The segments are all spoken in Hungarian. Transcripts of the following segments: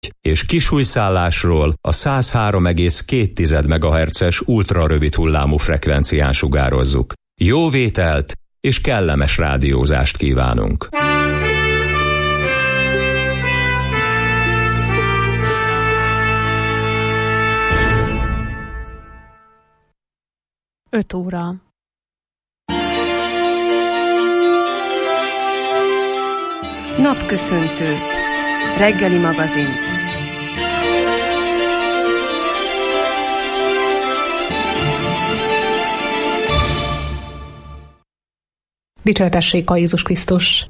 és kisújszállásról a 103,2 MHz-es ultrarövid hullámú frekvencián sugározzuk. Jó vételt és kellemes rádiózást kívánunk! Öt óra. Napköszöntő. Reggeli magazin. Dicsőtessék a Jézus Krisztus!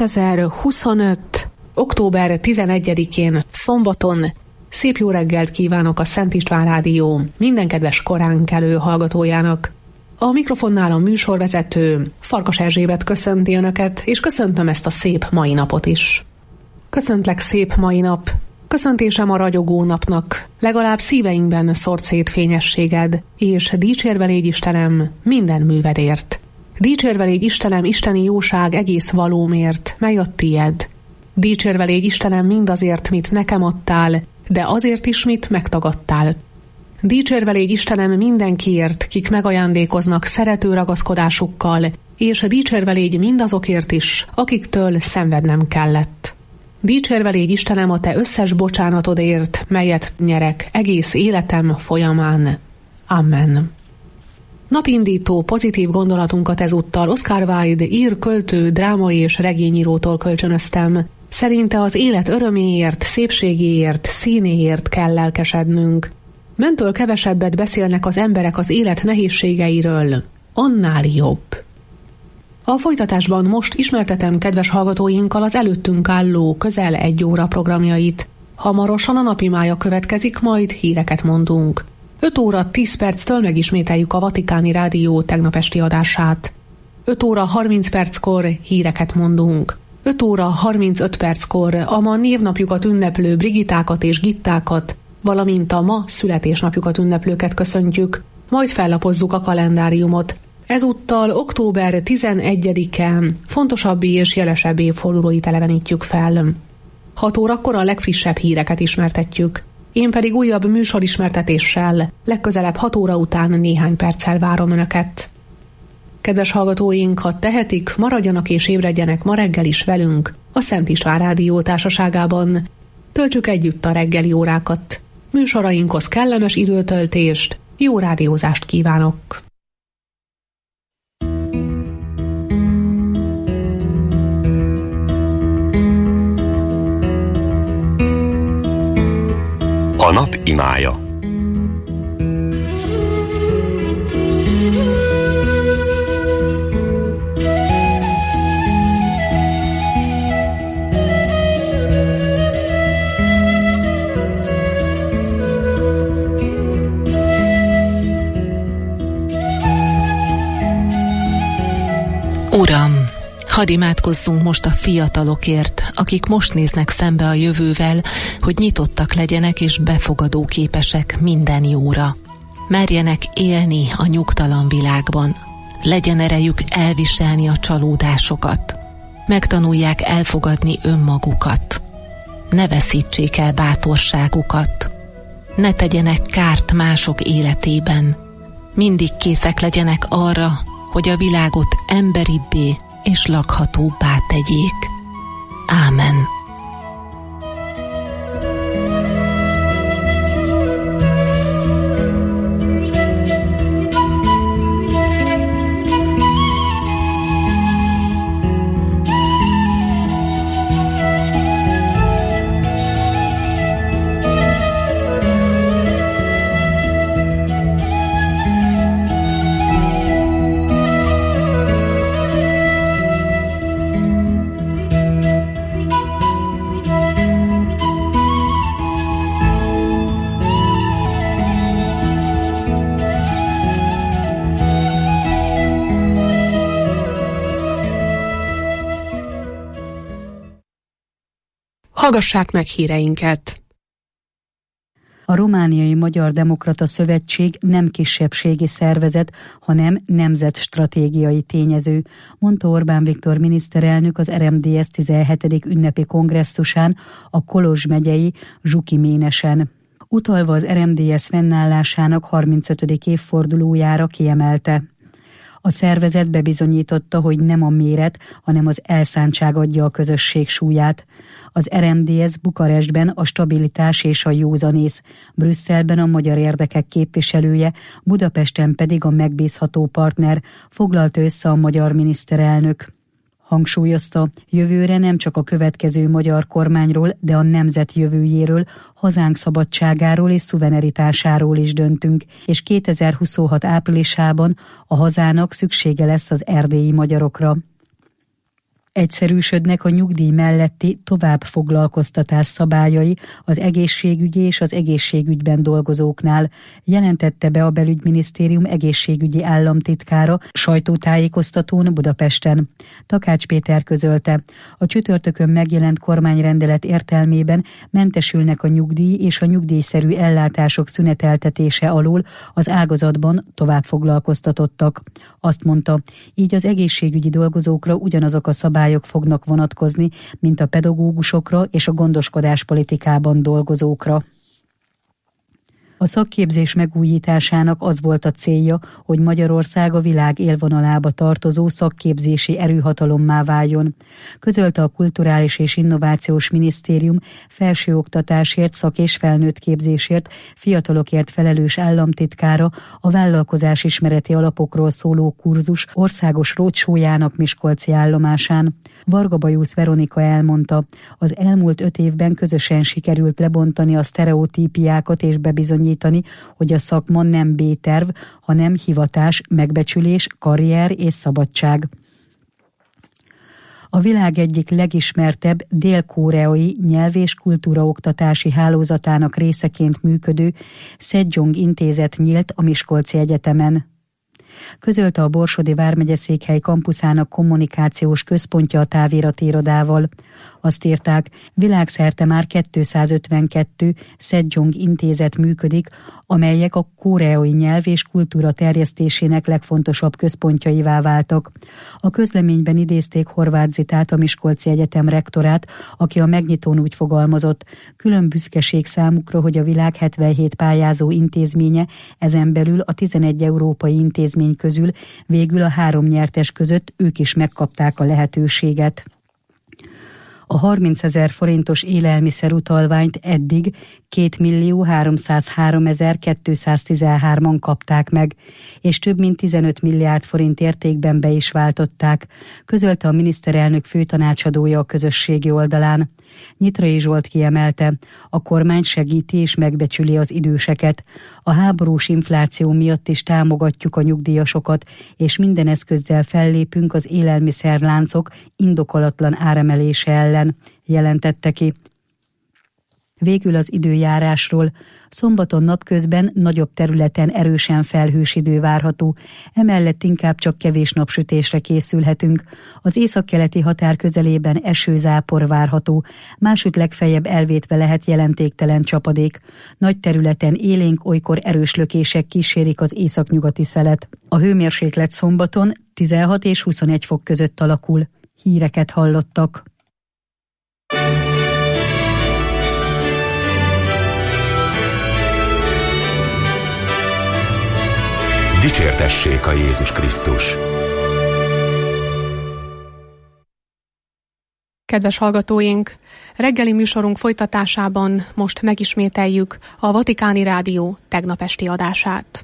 2025. október 11-én szombaton szép jó reggelt kívánok a Szent István Rádió minden kedves koránkelő hallgatójának. A mikrofonnál a műsorvezető Farkas Erzsébet köszönti Önöket, és köszöntöm ezt a szép mai napot is. Köszöntlek szép mai nap, köszöntésem a ragyogó napnak, legalább szíveinkben szort szét fényességed, és dicsérve légy Istenem minden művedért. Dicsérve légy Istenem isteni jóság egész valómért, mely a tied. Dicsérve légy Istenem mindazért, mit nekem adtál, de azért is, mit megtagadtál. Dicsérve légy Istenem mindenkiért, kik megajándékoznak szerető ragaszkodásukkal, és dicsérve légy mindazokért is, akiktől szenvednem kellett. Dicsérve légy Istenem a te összes bocsánatodért, melyet nyerek egész életem folyamán. Amen. Napindító pozitív gondolatunkat ezúttal Oscar Wilde ír, költő, drámai és regényírótól kölcsönöztem. Szerinte az élet öröméért, szépségéért, színéért kell lelkesednünk. Mentől kevesebbet beszélnek az emberek az élet nehézségeiről, annál jobb. A folytatásban most ismertetem kedves hallgatóinkkal az előttünk álló közel 1 óra programjait. Hamarosan a napi mája következik, majd híreket mondunk. 5 óra 10 perctől megismételjük a Vatikáni Rádió tegnap esti adását. 5 óra 30 perckor híreket mondunk. 5 óra 35 perckor a ma névnapjukat ünneplő Brigitákat és Gittákat, valamint a ma születésnapjukat ünneplőket köszöntjük, majd fellapozzuk a kalendáriumot. Ezúttal október 11-e fontosabbi és jelesebb évfordulóit elevenítjük fel. 6 órakor a legfrissebb híreket ismertetjük. Én pedig újabb műsorismertetéssel legközelebb 6 óra után néhány perccel várom Önöket. Kedves hallgatóink, ha tehetik, maradjanak és ébredjenek ma reggel is velünk a Szent István Rádió társaságában. Töltsük együtt a reggeli órákat. Műsorainkhoz kellemes időtöltést, jó rádiózást kívánok! A nap imája. Uram, hadd imádkozzunk most a fiatalokért, akik most néznek szembe a jövővel, hogy nyitottak legyenek és befogadóképesek minden jóra. Merjenek élni a nyugtalan világban. Legyen erejük elviselni a csalódásokat. Megtanulják elfogadni önmagukat. Ne veszítsék el bátorságukat. Ne tegyenek kárt mások életében. Mindig készek legyenek arra, hogy a világot emberibbé és lakhatóbbá tegyék. Ámen. Hallgassák meg híreinket! A Romániai Magyar Demokrata Szövetség nem kisebbségi szervezet, hanem nemzetstratégiai tényező, mondta Orbán Viktor miniszterelnök az RMDSZ 17. ünnepi kongresszusán a Kolozs megyei Zsuki-Ménesen. Utalva az RMDSZ fennállásának 35. évfordulójára kiemelte: a szervezet bebizonyította, hogy nem a méret, hanem az elszántság adja a közösség súlyát. Az RMDSZ Bukarestben a stabilitás és a józanész, Brüsszelben a magyar érdekek képviselője, Budapesten pedig a megbízható partner, foglalta össze a magyar miniszterelnök. Hangsúlyozta, jövőre nem csak a következő magyar kormányról, de a nemzet jövőjéről, hazánk szabadságáról és szuverenitásáról is döntünk, és 2026 áprilisában a hazának szüksége lesz az erdélyi magyarokra. Egyszerűsödnek a nyugdíj melletti továbbfoglalkoztatás szabályai az egészségügyi és az egészségügyben dolgozóknál, jelentette be a Belügyminisztérium egészségügyi államtitkára sajtótájékoztatón Budapesten. Takács Péter közölte, a csütörtökön megjelent kormányrendelet értelmében mentesülnek a nyugdíj és a nyugdíjszerű ellátások szüneteltetése alól az ágazatban továbbfoglalkoztatottak. Azt mondta, így az egészségügyi dolgozókra ugyanazok a szabályok fognak vonatkozni, mint a pedagógusokra és a gondoskodáspolitikában dolgozókra. A szakképzés megújításának az volt a célja, hogy Magyarország a világ élvonalába tartozó szakképzési erőhatalommá váljon, közölte a Kulturális és Innovációs Minisztérium felsőoktatásért, szak- és felnőttképzésért, fiatalokért felelős államtitkára a vállalkozásismereti alapokról szóló kurzus országos roadshow-jának miskolci állomásán. Varga Bajusz Veronika elmondta, az elmúlt 5 évben közösen sikerült lebontani a sztereotípiákat és bebizonyítani, hogy a szakma nem B-terv, hanem hivatás, megbecsülés, karrier és szabadság. A világ egyik legismertebb dél-koreai nyelv- és kultúraoktatási hálózatának részeként működő Szedzsong intézet nyílt a Miskolci Egyetemen. Közölte a Borsodi vármegyeszékhely kampuszának kommunikációs központja a távirati irodával. Azt írták, világszerte már 252 Szedzsong intézet működik, amelyek a koreai nyelv és kultúra terjesztésének legfontosabb központjaivá váltak. A közleményben idézték Horváth Zitát, a Miskolci Egyetem rektorát, aki a megnyitón úgy fogalmazott, külön büszkeség számukra, hogy a világ 77 pályázó intézménye, ezen belül a 11 európai intézmény közül végül a 3 nyertes között ők is megkapták a lehetőséget. A 30 000 forintos élelmiszerutalványt eddig 2.303.213-an kapták meg, és több mint 15 milliárd forint értékben be is váltották, közölte a miniszterelnök főtanácsadója a közösségi oldalán. Nyitrai Zsolt kiemelte, a kormány segíti és megbecsüli az időseket. A háborús infláció miatt is támogatjuk a nyugdíjasokat, és minden eszközzel fellépünk az élelmiszerláncok indokolatlan áremelése ellen, jelentette ki. Végül az időjárásról. Szombaton napközben nagyobb területen erősen felhős idő várható, emellett inkább csak kevés napsütésre készülhetünk. Az északkeleti határ közelében esőzápor várható, másütt legfeljebb elvétve lehet jelentéktelen csapadék. Nagy területen élénk, olykor erős lökések kísérik az északnyugati szelet. A hőmérséklet szombaton 16 és 21 fok között alakul. Híreket hallottak. Dicsértessék a Jézus Krisztus! Kedves hallgatóink, reggeli műsorunk folytatásában most megismételjük a Vatikáni Rádió tegnap esti adását.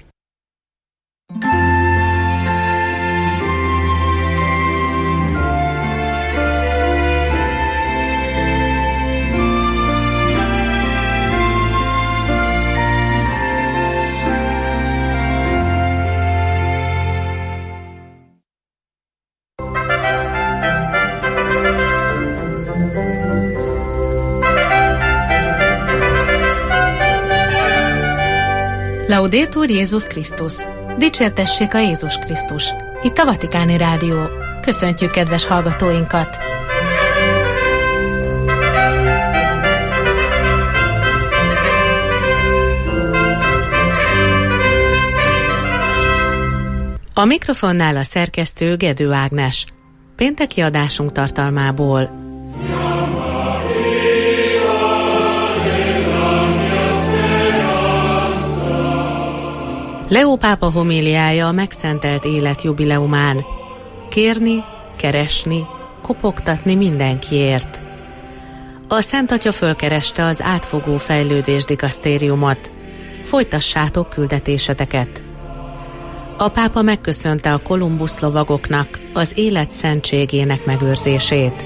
Laudetur Jézus Krisztus! Dicsértessék a Jézus Krisztus! Itt a Vatikáni Rádió. Köszöntjük kedves hallgatóinkat! A mikrofonnál a szerkesztő Gedő Ágnes. Pénteki adásunk tartalmából. Leó pápa homíliája a megszentelt élet jubileumán. Kérni, keresni, kopogtatni mindenkiért. A Szent Atya fölkereste az átfogó fejlődés dikasztériumot. Folytassátok küldetéseteket. A pápa megköszönte a Kolumbusz lovagoknak az élet szentségének megőrzését.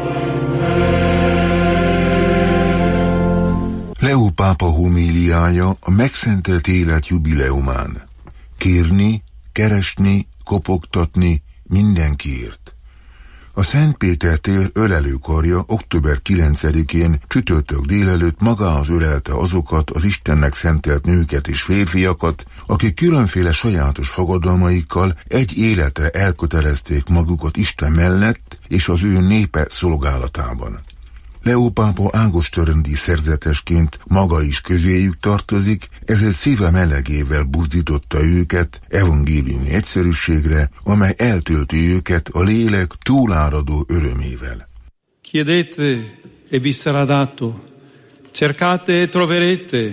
Leó pápa homíliája a megszentelt élet jubileumán. Kérni, keresni, kopogtatni mindenkiért. A Szent Péter tér ölelőkarja október 9-én csütörtök délelőtt magához ölelte azokat az Istennek szentelt nőket és férfiakat, akik különféle sajátos fogadalmaikkal egy életre elkötelezték magukat Isten mellett és az ő népe szolgálatában. Leó pápa ágostörendi szerzetesként maga is közéjük tartozik, ezért szíve melegével buzdította őket evangéliumi egyszerűségre, amely eltölti őket a lélek túláradó örömével. Chiedete e vi sarà dato, cercate e troverete,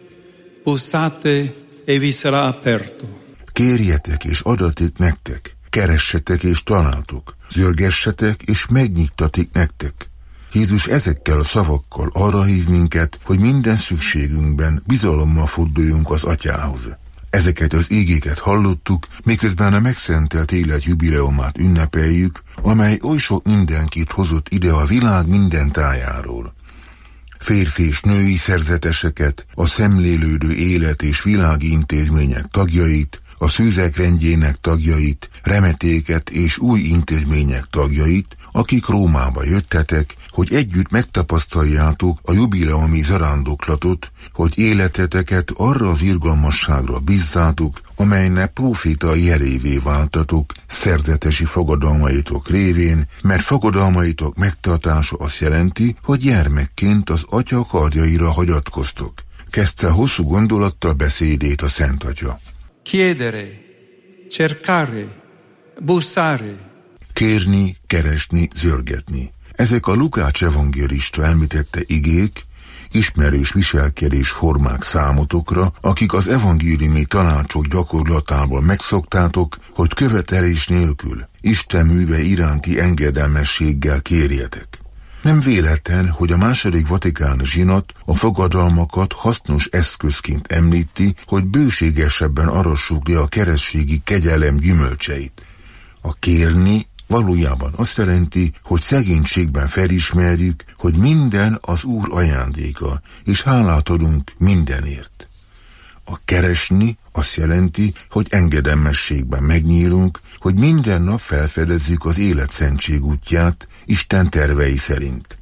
bussate e vi sarà aperto. Kérjetek és adatik nektek, keressetek és találtok, zörgessetek és megnyittatik nektek. Jézus ezekkel a szavakkal arra hív minket, hogy minden szükségünkben bizalommal forduljunk az Atyához. Ezeket az ígéket hallottuk, miközben a megszentelt élet jubileumát ünnepeljük, amely oly sok mindenkit hozott ide a világ minden tájáról. Férfi és női szerzeteseket, a szemlélődő élet és világi intézmények tagjait, a szűzek rendjének tagjait, remetéket és új intézmények tagjait, akik Rómába jöttetek, hogy együtt megtapasztaljátok a jubileumi zarándoklatot, hogy életeteket arra az irgalmasságra bízzátok, amelynek prófétai jelévé váltatok, szerzetesi fogadalmaitok révén, mert fogadalmaitok megtartása azt jelenti, hogy gyermekként az Atya karjaira hagyatkoztok. Kezdte hosszú gondolattal beszédét a Szent Atya. Chiedere, cercare, bussare. Kérni, keresni, zörgetni. Ezek a Lukács evangélista említette igék, ismerős viselkedés formák számotokra, akik az evangéliumi tanácsok gyakorlatából megszoktátok, hogy követelés nélkül Isten műve iránti engedelmességgel kérjetek. Nem véletlen, hogy a II. Vatikáni zsinat a fogadalmakat hasznos eszközként említi, hogy bőségesebben arassuk le a keresztségi kegyelem gyümölcseit. A kérni valójában azt jelenti, hogy szegénységben felismerjük, hogy minden az Úr ajándéka, és hálát adunk mindenért. A keresni azt jelenti, hogy engedelmességben megnyílunk, hogy minden nap felfedezzük az élet szentség útját Isten tervei szerint.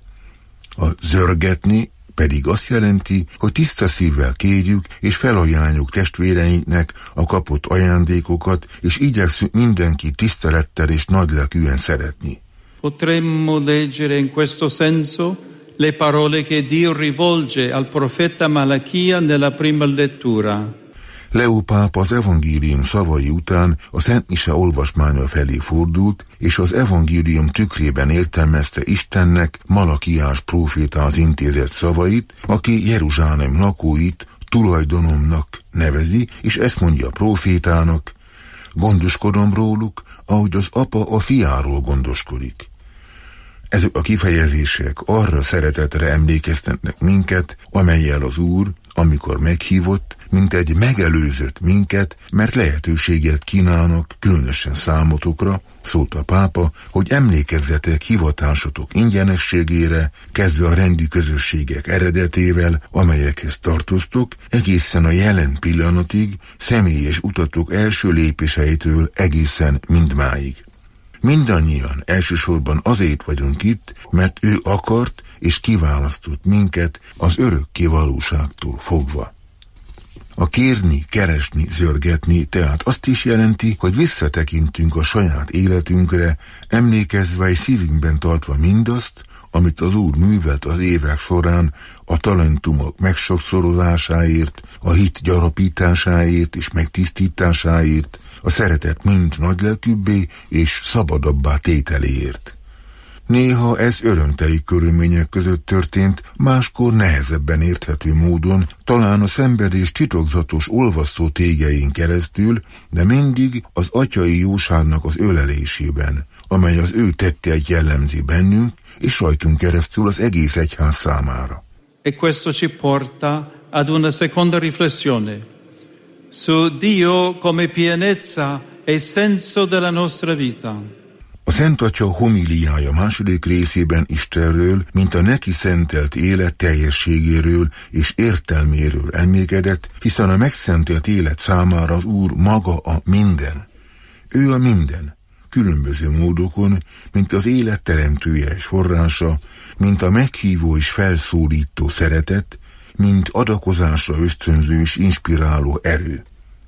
A zörgetni pedig azt jelenti, hogy tiszta szívvel kérjük és felajánljuk testvéreinknek a kapott ajándékokat, és igyekszünk mindenki tisztelettel és nagylelkűen szeretni. Potremmo leggere in questo senso le parole che Dio rivolge al profeta Malachia nella prima lettura. Leó pápa az evangélium szavai után a Szent Mise olvasmánya felé fordult, és az evangélium tükrében értelmezte Istennek Malakiás prófétához intézett szavait, aki Jeruzsálem lakóit tulajdonomnak nevezi, és ezt mondja a prófétának: gondoskodom róluk, ahogy az apa a fiáról gondoskodik. Ezek a kifejezések arra szeretetre emlékeztetnek minket, amellyel az Úr, amikor meghívott, mint egy megelőzött minket, mert lehetőséget kínálnak, különösen számotokra, szólt a pápa, hogy emlékezzetek hivatásotok ingyenességére, kezdve a rendi közösségek eredetével, amelyekhez tartoztok, egészen a jelen pillanatig, személyes utatok első lépéseitől egészen mindmáig. Mindannyian elsősorban azért vagyunk itt, mert ő akart és kiválasztott minket az örökké valóságtól fogva. A kérni, keresni, zörgetni tehát azt is jelenti, hogy visszatekintünk a saját életünkre, emlékezve és szívünkben tartva mindazt, amit az Úr művelt az évek során a talentumok megsokszorozásáért, a hit gyarapításáért és megtisztításáért, a szeretet mind nagylelkűbbé és szabadabbá tételéért. Néha ez örömteli körülmények között történt, máskor nehezebben érthető módon, talán a szenvedés titokzatos olvasztó tégelyén keresztül, de mindig az atyai jóságnak az ölelésében, amely az ő tetteit jellemzi bennünk, és rajtunk keresztül az egész egyház számára. E questo ci porta ad una seconda riflessione su Dio come pienezza e senso della nostra vita. A Szent Atya homiliája második részében Istenről, mint a neki szentelt élet teljességéről és értelméről emlékedett, hiszen a megszentelt élet számára az Úr maga a minden. Ő a minden, különböző módokon, mint az élet teremtője és forrása, mint a meghívó és felszólító szeretet, mint adakozásra ösztönző és inspiráló erő.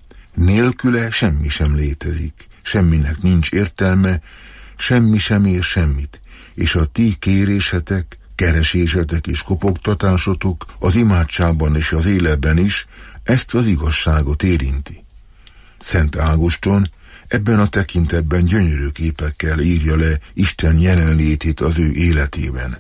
Nélküle semmi sem létezik, semminek nincs értelme, semmi sem ér semmit, és a ti kérésetek, keresésetek és kopogtatásotok az imádságban és az életben is ezt az igazságot érinti. Szent Ágoston ebben a tekintetben gyönyörű képekkel írja le Isten jelenlétét az ő életében.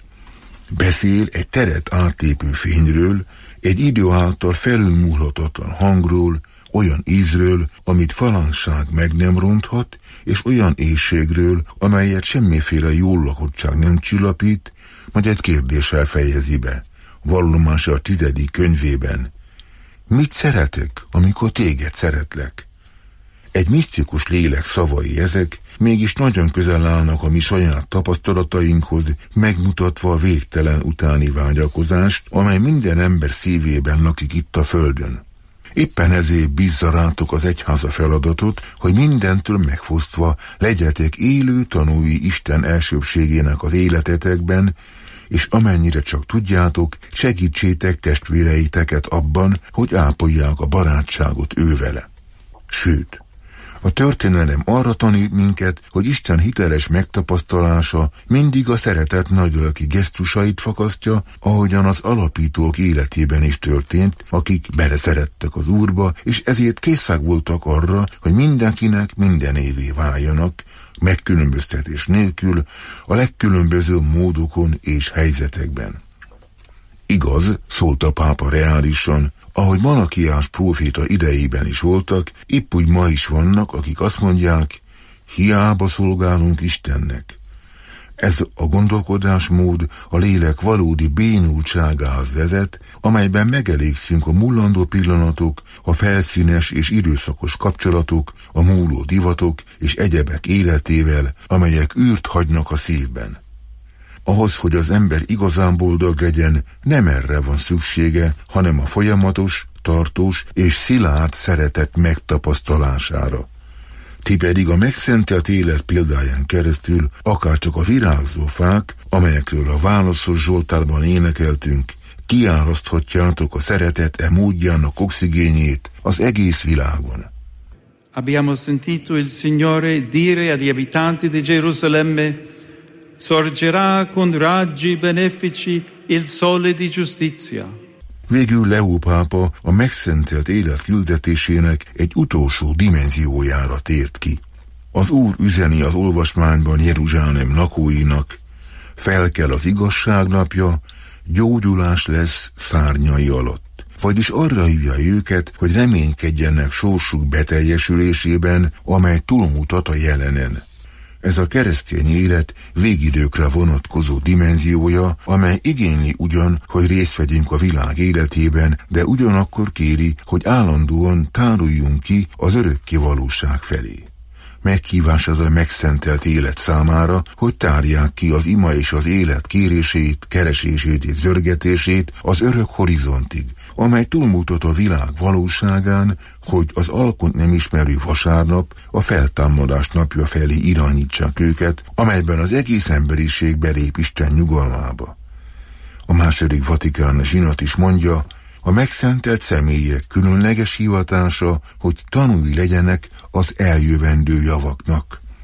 Beszél egy teret átlépő fényről, egy idő által felülmúlhatatlan hangról, olyan ízről, amit falangság meg nem ronthat, és olyan éhségről, amelyet semmiféle jól lakottság nem csillapít, majd egy kérdéssel fejezi be. Vallomása a 10. könyvében. Mit szeretek, amikor téged szeretlek? Egy misztikus lélek szavai ezek, mégis nagyon közel állnak a mi saját tapasztalatainkhoz, megmutatva a végtelen utáni vágyakozást, amely minden ember szívében lakik itt a földön. Éppen ezért bízza rátok az egyháza feladatot, hogy mindentől megfosztva legyetek élő tanúi Isten elsőbbségének az életetekben, és amennyire csak tudjátok, segítsétek testvéreiteket abban, hogy ápolják a barátságot ővele. Sőt, a történelem arra tanít minket, hogy Isten hiteles megtapasztalása mindig a szeretet nagylelki gesztusait fakasztja, ahogyan az alapítók életében is történt, akik beleszerettek az Úrba, és ezért készek voltak arra, hogy mindenkinek mindenévé váljanak, megkülönböztetés nélkül, a legkülönbözőbb módokon és helyzetekben. Igaz, szólt a pápa reálisan, ahogy Malakiás próféta idejében is voltak, épp úgy ma is vannak, akik azt mondják, hiába szolgálunk Istennek. Ez a gondolkodásmód a lélek valódi bénultságához vezet, amelyben megelégszünk a mullandó pillanatok, a felszínes és időszakos kapcsolatok, a múló divatok és egyebek életével, amelyek űrt hagynak a szívben. Ahhoz, hogy az ember igazán boldog legyen, nem erre van szüksége, hanem a folyamatos, tartós és szilárd szeretet megtapasztalására. Ti pedig a megszentelt élet példáján keresztül, akárcsak a virágzó fák, amelyekről a válaszos Zsoltárban énekeltünk, kiáraszthatjátok a szeretet módjának oxigénjét az egész világon. Abbiamo sentito il Signore dire agli abitanti di Gerusalemme: sorgerà con raggi benefici il sole di giustizia. Végül Leó pápa a megszentelt élet küldetésének egy utolsó dimenziójára tért ki. Az Úr üzeni az olvasmányban Jeruzsálem lakóinak: felkel az igazság napja, gyógyulás lesz szárnyai alatt. Vagyis arra hívja őket, hogy reménykedjenek sorsuk beteljesülésében, amely túlmutat a jelenen. Ez a keresztény élet végidőkre vonatkozó dimenziója, amely igényli ugyan, hogy részt vegyünk a világ életében, de ugyanakkor kéri, hogy állandóan táruljunk ki az örökké valóság felé. Meghívás az a megszentelt élet számára, hogy tárják ki az ima és az élet kérését, keresését és zörgetését az örök horizontig, amely túlmutat a világ valóságán, hogy az alkot nem ismerő vasárnap, a feltámadás napja felé irányítsák őket, amelyben az egész emberiség belép Isten nyugalmába. A második Vatikán zsinat is mondja, a megszentelt személyek különleges hivatása, hogy tanúi legyenek az eljövendő javaknak.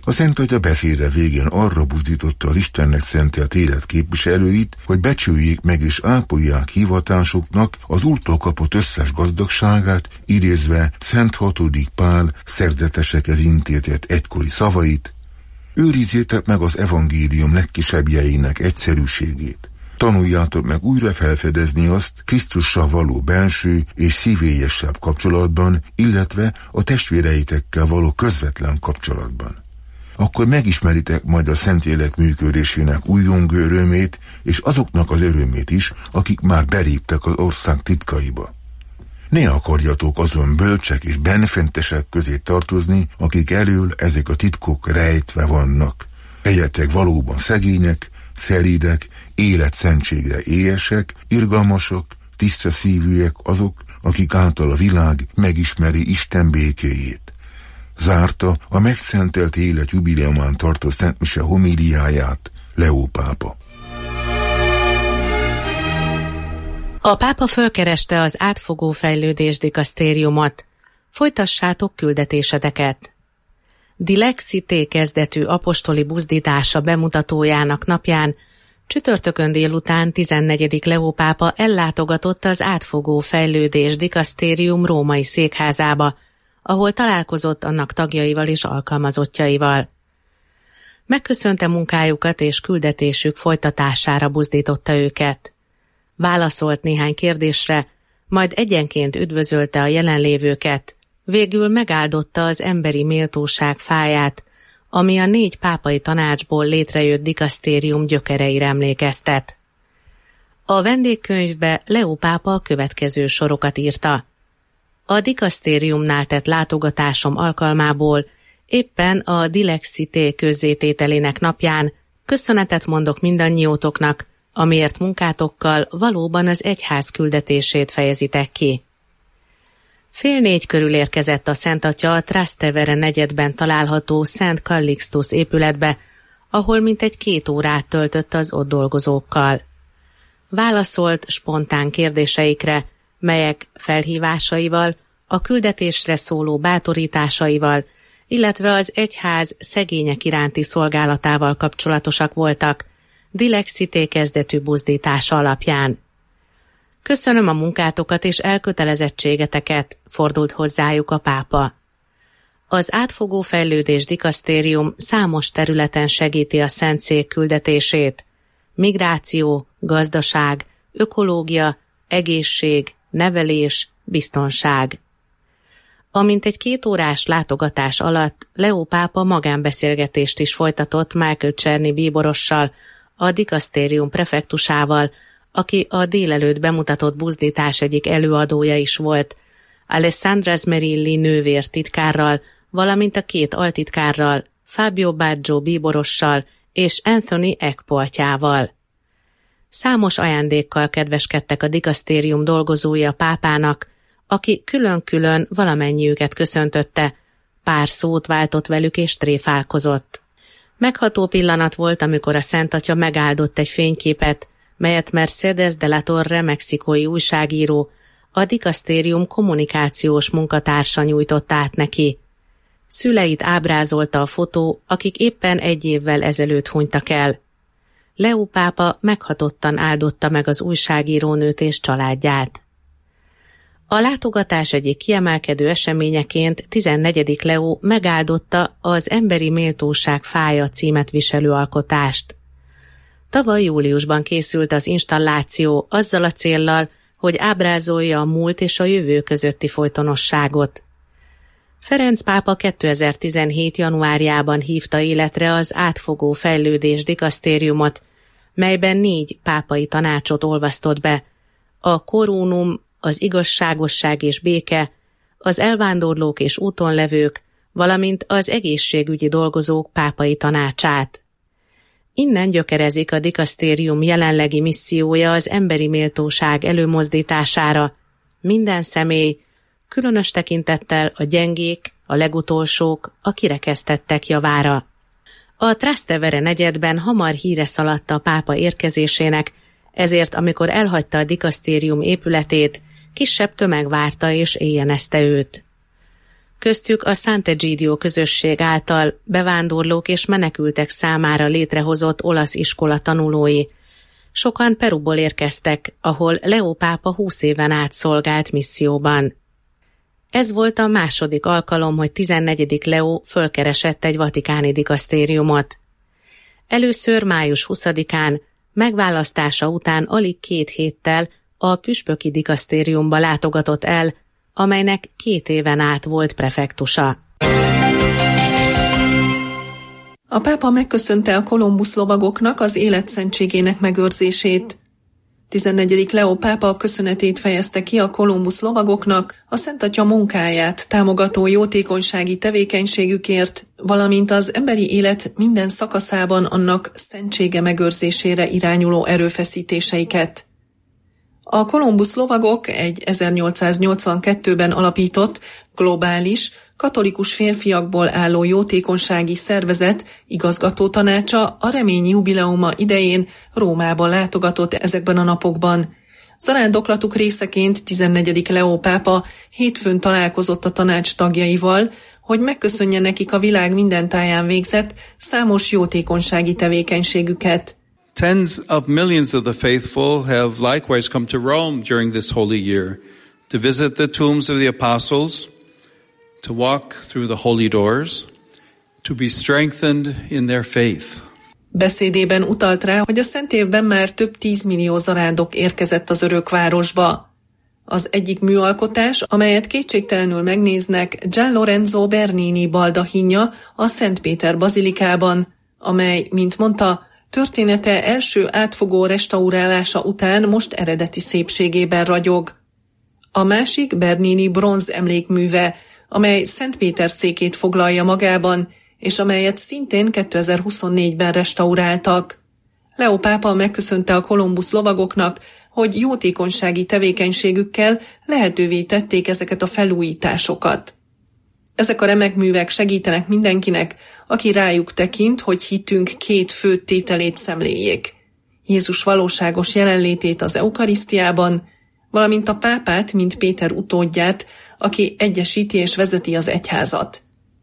A Szent Atya beszéde végén arra buzdította az Istennek szentelt élet képviselőit, hogy becsüljék meg és ápolják hivatásuknak az Úrtól kapott összes gazdagságát, idézve Szent Hatodik Pál szerzetesekhez intézett egykori szavait: őrizzétek meg az evangélium legkisebbjeinek egyszerűségét. Tanuljátok meg újra felfedezni azt Krisztussal való belső és szívélyesebb kapcsolatban, illetve a testvéreitekkel való közvetlen kapcsolatban. Akkor megismeritek majd a Szentlélek működésének újjongó örömét, és azoknak az örömét is, akik már beléptek az ország titkaiba. Ne akarjatok azon bölcsek és benfentesek közé tartozni, akik elől ezek a titkok rejtve vannak. Legyetek valóban szegények, szelídek, életszentségre éhesek, irgalmasok, tiszta szívűek azok, akik által a világ megismeri Isten békéjét. Zárta a megszentelt élet jubileumán tartó szentmise homíliáját Leó pápa. A pápa fölkereste az átfogó fejlődés dikasztériumot. Folytassátok küldetésedeket. Dilexité kezdetű apostoli buzdítása bemutatójának napján csütörtökön délután 14. Leó pápa ellátogatott az átfogó fejlődés dikasztérium római székházába, ahol találkozott annak tagjaival és alkalmazottjaival. Megköszönte munkájukat és küldetésük folytatására buzdította őket. Válaszolt néhány kérdésre, majd egyenként üdvözölte a jelenlévőket, végül megáldotta az emberi méltóság fáját, ami a 4 pápai tanácsból létrejött dikasztérium gyökereire emlékeztet. A vendégkönyvbe Leó pápa a következő sorokat írta. A dikasztériumnál tett látogatásom alkalmából éppen a Dilexité közzétételének napján köszönetet mondok mindannyiótoknak, amiért munkátokkal valóban az egyház küldetését fejezitek ki. 3:30 körül érkezett a Szent Atya a Trastevere negyedben található Szent Callixtus épületbe, ahol mintegy 2 órát töltött az ott dolgozókkal. Válaszolt spontán kérdéseikre, melyek felhívásaival, a küldetésre szóló bátorításaival, illetve az egyház szegények iránti szolgálatával kapcsolatosak voltak, Dilexité kezdetű buzdítása alapján. Köszönöm a munkátokat és elkötelezettségeteket, fordult hozzájuk a pápa. Az átfogó fejlődés dikasztérium számos területen segíti a Szentszék küldetését: migráció, gazdaság, ökológia, egészség, nevelés, biztonság. Amint egy 2 órás látogatás alatt Leó pápa magánbeszélgetést is folytatott Michael Czerny bíborossal, a dikasztérium prefektusával, aki a délelőtt bemutatott buzdítás egyik előadója is volt, Alessandra Smerilli nővér titkárral, valamint a 2 altitkárral, Fabio Baggio bíborossal és Anthony Ekpoltjával. Számos ajándékkal kedveskedtek a dikasztérium dolgozói a pápának, aki külön-külön valamennyiüket köszöntötte, pár szót váltott velük és tréfálkozott. Megható pillanat volt, amikor a Szent Atya megáldott egy fényképet, melyet Mercedes de la Torre mexikói újságíró, a dikasztérium kommunikációs munkatársa nyújtott át neki. Szüleit ábrázolta a fotó, akik éppen 1 évvel ezelőtt hunytak el. Leó pápa meghatottan áldotta meg az újságírónőt és családját. A látogatás egyik kiemelkedő eseményeként 14. Leó megáldotta az Emberi méltóság fája címet viselő alkotást. Tavaly júliusban készült az installáció azzal a céllal, hogy ábrázolja a múlt és a jövő közötti folytonosságot. Ferenc pápa 2017. januárjában hívta életre az átfogó fejlődés dikasztériumot, melyben 4 pápai tanácsot olvasztott be: a Corunum, az igazságosság és béke, az elvándorlók és úton levők, valamint az egészségügyi dolgozók pápai tanácsát. Innen gyökerezik a dikasztérium jelenlegi missziója az emberi méltóság előmozdítására, minden személy, különös tekintettel a gyengék, a legutolsók, a kirekesztettek javára. A Trastevere negyedben hamar híre szaladt a pápa érkezésének, ezért amikor elhagyta a dikasztérium épületét, kisebb tömeg várta és éjjenezte őt. köztük a Sant'Egidio közösség által bevándorlók és menekültek számára létrehozott olasz iskola tanulói. Sokan Peruból érkeztek, ahol Leó pápa 20 éven át szolgált misszióban. Ez volt a második alkalom, hogy 14. Leó fölkeresett egy vatikáni dikasztériumot. Először május 20-án, megválasztása után alig 2 héttel a püspöki dikasztériumba látogatott el, amelynek 2 éven át volt prefektusa. A pápa megköszönte a Kolumbusz lovagoknak az életszentségének megőrzését. 14. Leó pápa köszönetét fejezte ki a Kolumbusz lovagoknak a Szent Atya munkáját támogató jótékonysági tevékenységükért, valamint az emberi élet minden szakaszában annak szentsége megőrzésére irányuló erőfeszítéseiket. A Kolumbusz lovagok egy 1882-ben alapított, globális, katolikus férfiakból álló jótékonysági szervezet igazgatótanácsa a remény jubileuma idején Rómába látogatott ezekben a napokban. Zarándoklatuk részeként 14. Leó pápa hétfőn találkozott a tanács tagjaival, hogy megköszönje nekik a világ minden táján végzett számos jótékonysági tevékenységüket. Tens of millions of the faithful have likewise come to Rome during this holy year to visit the tombs of the apostles, to walk through the holy doors, to be strengthened in their faith. Beszédében utalt rá, hogy a szent évben már több 10 millió zarándok érkezett az örökvárosba. Az egyik műalkotás, amelyet kétségtelenül megnéznek, Gian Lorenzo Bernini baldahínja a Szent Péter bazilikában, amely, mint mondta, története első átfogó restaurálása után most eredeti szépségében ragyog. A másik Bernini bronz emlékműve, amely Szent Péter székét foglalja magában, és amelyet szintén 2024-ben restauráltak. Leó pápa megköszönte a Kolumbusz lovagoknak, hogy jótékonysági tevékenységükkel lehetővé tették ezeket a felújításokat. Ezek a remek művek segítenek mindenkinek, aki rájuk tekint, hogy hitünk 2 fő tételét szemléljék. Jézus valóságos jelenlétét az eukarisztiában, valamint a pápát, mint Péter utódját, aki egyesíti és vezeti az egyházat.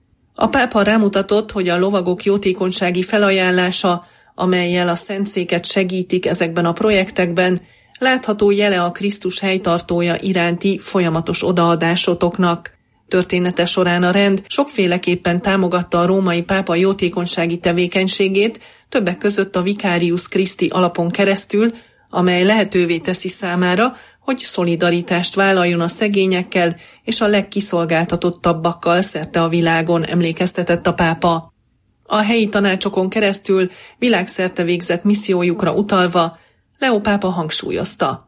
A pápa rámutatott, hogy a lovagok jótékonysági felajánlása, amellyel a szentszéket segítik ezekben a projektekben, látható jele a Krisztus helytartója iránti folyamatos odaadásotoknak. Története során a rend sokféleképpen támogatta a római pápa jótékonysági tevékenységét, többek között a Vicarius Christi alapon keresztül, amely lehetővé teszi számára, hogy szolidaritást vállaljon a szegényekkel és a legkiszolgáltatottabbakkal szerte a világon, emlékeztetett a pápa. A helyi tanácsokon keresztül világszerte végzett missziójukra utalva, Leó pápa hangsúlyozta: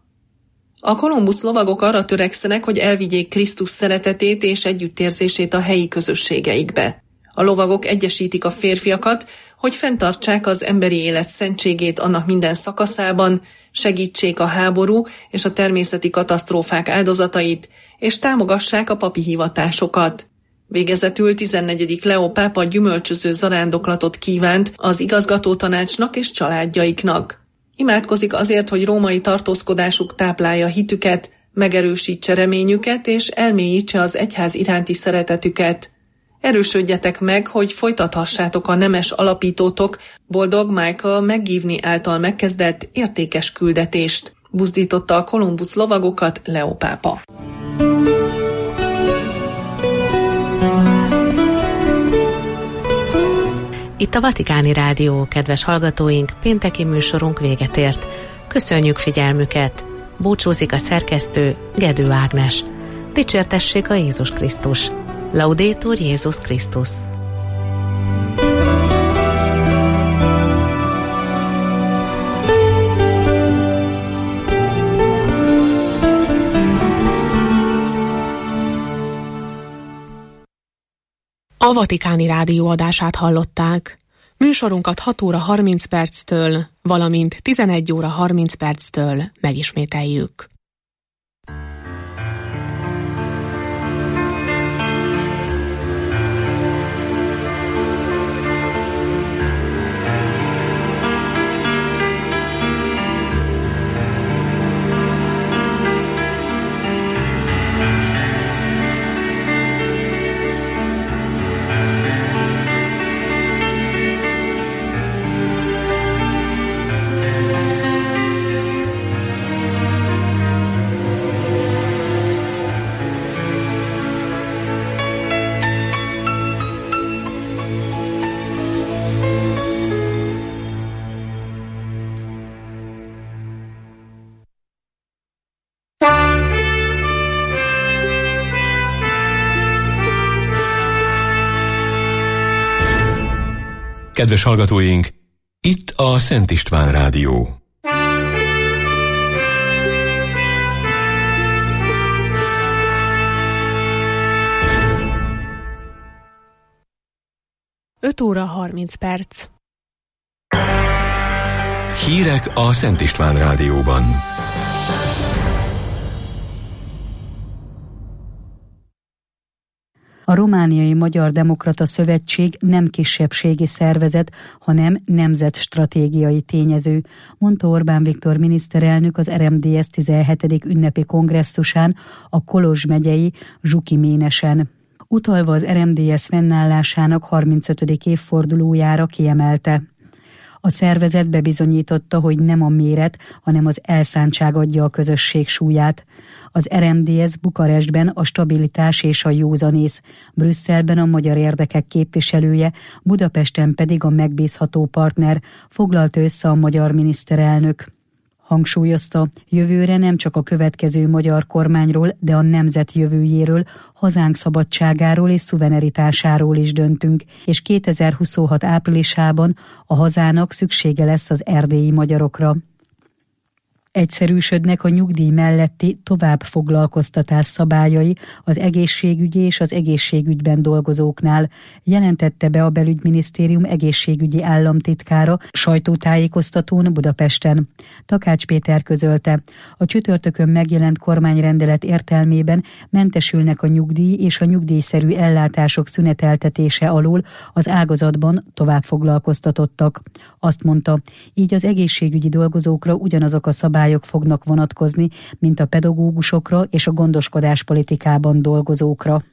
a Kolumbusz lovagok arra törekszenek, hogy elvigyék Krisztus szeretetét és együttérzését a helyi közösségeikbe. A lovagok egyesítik a férfiakat, hogy fenntartsák az emberi élet szentségét annak minden szakaszában, segítsék a háború és a természeti katasztrófák áldozatait, és támogassák a papi hivatásokat. Végezetül 14. Leó pápa gyümölcsöző zarándoklatot kívánt az igazgatótanácsnak és családjaiknak. Imádkozik azért, hogy római tartózkodásuk táplálja hitüket, megerősítse reményüket és elmélyítse az egyház iránti szeretetüket. Erősödjetek meg, hogy folytathassátok a nemes alapítótok Boldog Michael McGivney által megkezdett értékes küldetést, buzdította a Kolumbusz lovagokat Leó pápa. Itt a Vatikáni Rádió, kedves hallgatóink, pénteki műsorunk véget ért. Köszönjük figyelmüket! Búcsúzik a szerkesztő, Gedő Ágnes. Dicsértessék a Jézus Krisztus! Laudetur Jézus Krisztus! A Vatikáni Rádió adását hallották. Műsorunkat 6 óra 30 perctől, valamint 11 óra 30 perctől megismételjük. Kedves hallgatóink, itt a Szent István Rádió. Öt óra 30 perc. Hírek a Szent István Rádióban. A Romániai Magyar Demokrata Szövetség nem kisebbségi szervezet, hanem nemzetstratégiai tényező, mondta Orbán Viktor miniszterelnök az RMDSZ 17. ünnepi kongresszusán a Kolozs megyei Zsukiménesen. Utalva az RMDSZ fennállásának 35. évfordulójára kiemelte: a szervezet bebizonyította, hogy nem a méret, hanem az elszántság adja a közösség súlyát. Az RMDSZ Bukarestben a stabilitás és a józanész, Brüsszelben a magyar érdekek képviselője, Budapesten pedig a megbízható partner, foglalta össze a magyar miniszterelnök. Hangsúlyozta, jövőre nem csak a következő magyar kormányról, de a nemzet jövőjéről, hazánk szabadságáról és szuverenitásáról is döntünk, és 2026 áprilisában a hazának szüksége lesz az erdélyi magyarokra. Egyszerűsödnek a nyugdíj melletti továbbfoglalkoztatás szabályai az egészségügyi és az egészségügyben dolgozóknál, jelentette be a Belügyminisztérium egészségügyi államtitkára sajtótájékoztatón Budapesten. Takács Péter közölte, a csütörtökön megjelent kormányrendelet értelmében mentesülnek a nyugdíj és a nyugdíjszerű ellátások szüneteltetése alól az ágazatban továbbfoglalkoztatottak. Azt mondta, így az egészségügyi dolgozókra ugyanazok a szabályok fognak vonatkozni, mint a pedagógusokra és a gondoskodáspolitikában dolgozókra.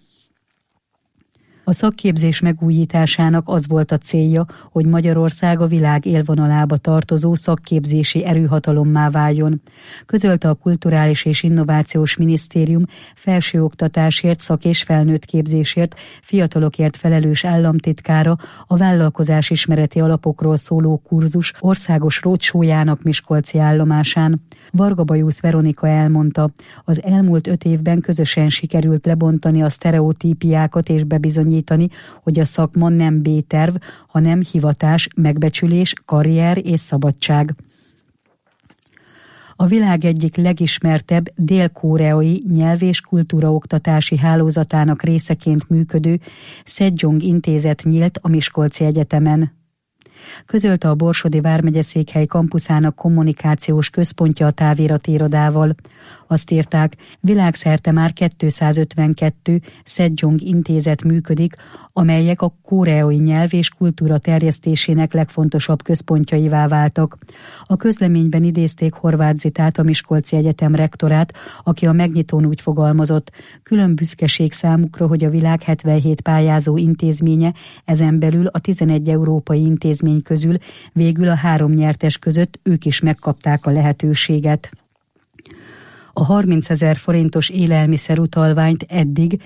A szakképzés megújításának az volt a célja, hogy Magyarország a világ élvonalába tartozó szakképzési erőhatalommá váljon, közölte a Kulturális és Innovációs Minisztérium felsőoktatásért, szak- és felnőttképzésért, fiatalokért felelős államtitkára a vállalkozásismereti alapokról szóló kurzus országos roadshow-jának miskolci állomásán. Varga Bajusz Veronika elmondta, az elmúlt 5 évben közösen sikerült lebontani a sztereotípiákat és bebizonyítani, hogy a szakma nem B-terv, hanem hivatás, megbecsülés, karrier és szabadság. A világ egyik legismertebb dél-koreai nyelv- és kultúraoktatási hálózatának részeként működő Szedzsong intézet nyílt a Miskolci Egyetemen. Közölte a Borsodi vármegyeszékhely kampuszának kommunikációs központja a távirati irodával. Azt írták, világszerte már 252 Szedzsong intézet működik, amelyek a koreai nyelv és kultúra terjesztésének legfontosabb központjaivá váltak. A közleményben idézték Horváth Zitát, a Miskolci Egyetem rektorát, aki a megnyitón úgy fogalmazott, külön büszkeség számukra, hogy a világ 77 pályázó intézménye, ezen belül a 11 európai intézmény közül végül a 3 nyertes között ők is megkapták a lehetőséget. A 30 000 forintos élelmiszerutalványt eddig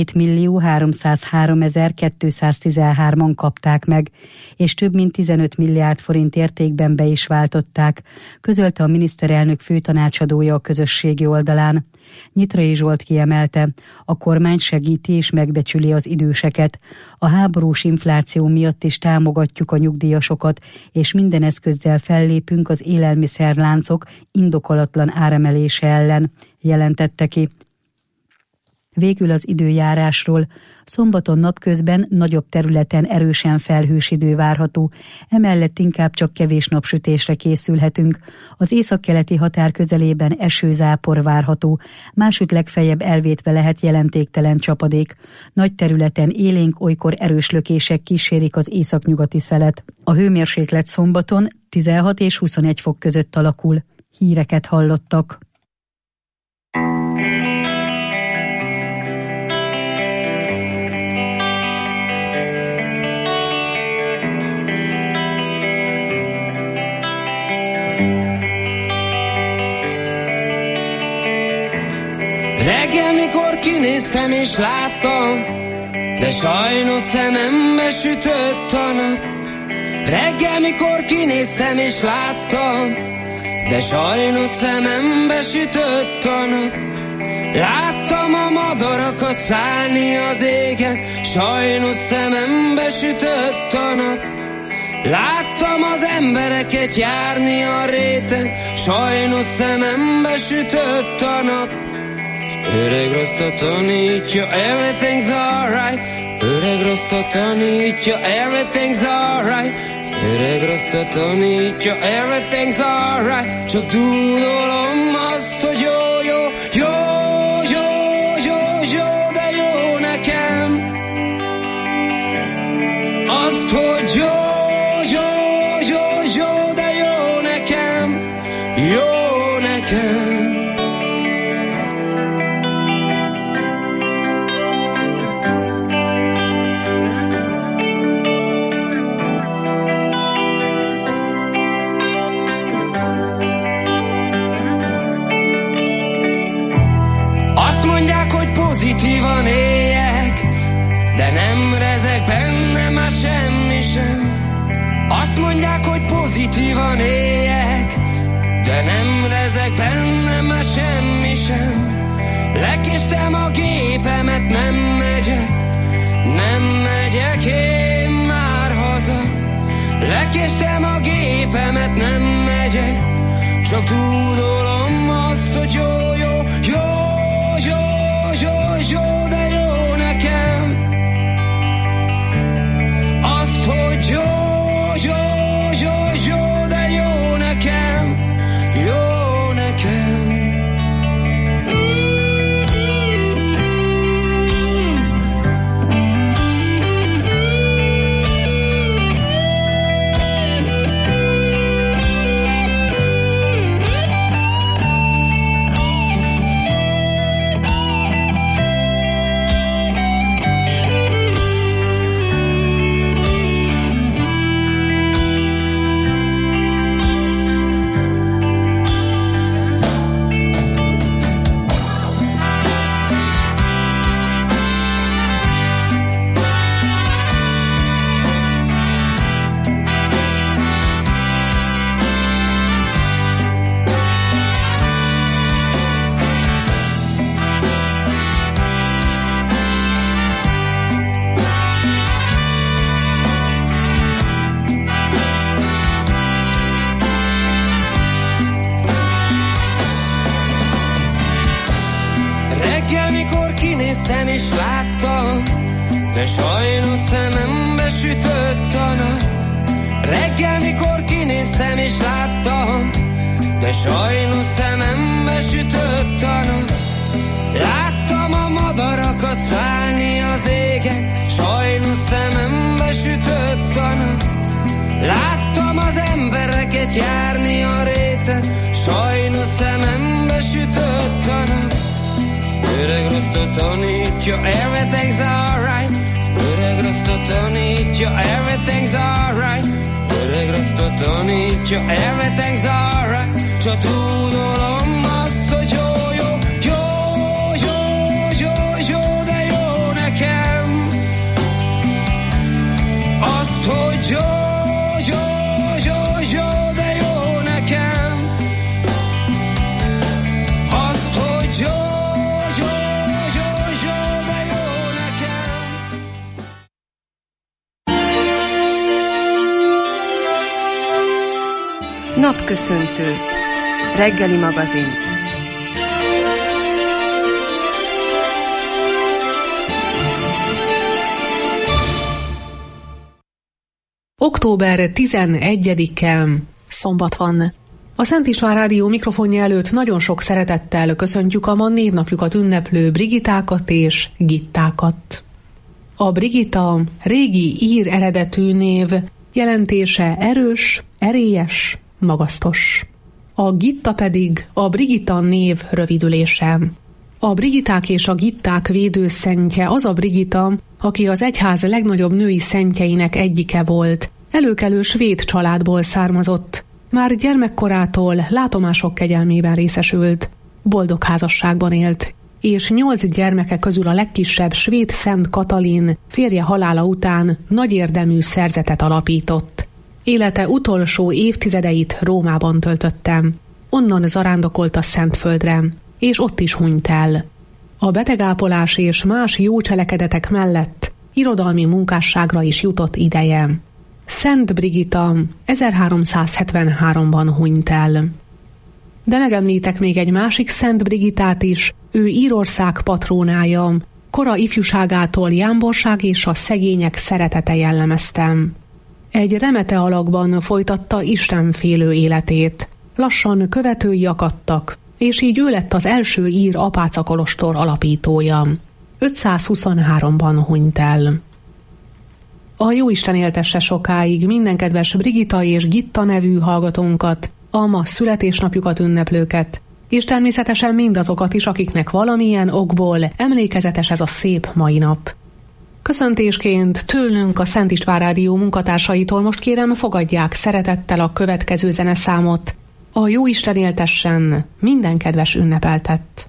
2.303.213-an kapták meg, és több mint 15 milliárd forint értékben be is váltották, közölte a miniszterelnök főtanácsadója a közösségi oldalán. Nyitrai Zsolt kiemelte, a kormány segíti és megbecsüli az időseket. A háborús infláció miatt is támogatjuk a nyugdíjasokat, és minden eszközzel fellépünk az élelmiszerláncok indokolatlan áremelése ellen, jelentette ki. Végül az időjárásról. Szombaton napközben nagyobb területen erősen felhős idő várható, emellett inkább csak kevés napsütésre készülhetünk. Az északkeleti határ közelében esőzápor várható, másütt legfeljebb elvétve lehet jelentéktelen csapadék. Nagy területen élénk, olykor erős lökések kísérik az északnyugati szelet. A hőmérséklet szombaton 16 és 21 fok között alakul. Híreket hallottak. Reggel, mikor kinéztem és láttam, de sajnos szemembe sütött a nap. Reggel, mikor kinéztem és láttam, de sajnos szemembe sütött a nap. Láttam a madarakat szállni az égen, sajnos szemembe sütött a nap. Láttam az embereket járni a réten, sajnos szemembe sütött a nap. Az öreg rostot tanítja, everything's alright. Az öreg rostot tanítja, everything's alright. Az öreg rostot tanítja, everything's alright. Csak dúdolom azt, hogy jó, jó, jó, jó, jó, jó, de jó nekem. Azt, hogy jó, jó, jó, jó, de jó nekem, jó nekem. Azt mondják, hogy pozitívan éljek, de nem rezeg bennem már semmi sem. Azt mondják, hogy pozitívan éljek, de nem rezeg bennem már semmi sem. Lekéstem a gépemet, nem megyek én már haza. Lekéstem a gépemet, nem megyek, csak tudolom azt, hogy jó, jó, jó, jó, jó, jó, de jó nekem. Azt, hogy jó, jó, jó, jó, de jó nekem, jó nekem. És láttam, de sajnos szemembe sütött a nap. Reggel, mikor kinéztem és láttam, de sajnos szemembe sütött a nap. Láttam a madarakat szállni az égen, sajnos szemembe sütött a nap. Láttam az embereket járni a réten, sajnos szemembe sütött a nap. Öreg rostot tanítja, everything's alright. Öreg rostot tanítja, everything's alright. Öreg rostot tanítja, everything's alright. Csak tudolom azt, hogy jó, jó, jó, jó, jó, jó, de jó nekem. Azt, hogy jó, jó, jó, jó, de jó nekem. Azt, hogy jó. Napköszöntő. Reggeli magazin. Október 11-e, szombat van. A Szent István Rádió mikrofonja előtt nagyon sok szeretettel köszöntjük a ma névnapjukat ünneplő Brigitákat és Gittákat. A Brigita régi ír eredetű név, jelentése erős, erélyes, magasztos. A Gitta pedig a Brigita név rövidülése. A Brigiták és a Gitták védőszentje az a Brigita, aki az egyház legnagyobb női szentjeinek egyike volt. Előkelő svéd családból származott. Már gyermekkorától látomások kegyelmében részesült. Boldog házasságban élt, és 8 gyermeke közül a legkisebb svéd Szent Katalin férje halála után nagy érdemű szerzetet alapított. Élete utolsó évtizedeit Rómában töltöttem. Onnan zarándokolt a Szentföldre, és ott is hunyt el. A betegápolás és más jó cselekedetek mellett irodalmi munkásságra is jutott ideje. Szent Brigitta 1373-ban hunyt el. De megemlítek még egy másik Szent Brigittát is, ő Írország patrónája, kora ifjúságától jámborság és a szegények szeretete jellemezte. Egy remete alakban folytatta istenfélő életét. Lassan követői akadtak, és így ő lett az első ír apácakolostor alapítója. 523-ban hunyt el. A Jóisten éltesse sokáig minden kedves Brigitta és Gitta nevű hallgatónkat, a ma születésnapjukat ünneplőket, és természetesen mindazokat is, akiknek valamilyen okból emlékezetes ez a szép mai nap. Köszöntésként tőlünk a Szent István Rádió munkatársaitól most kérem, fogadják szeretettel a következő zeneszámot. A Jóisten éltessen minden kedves ünnepeltett.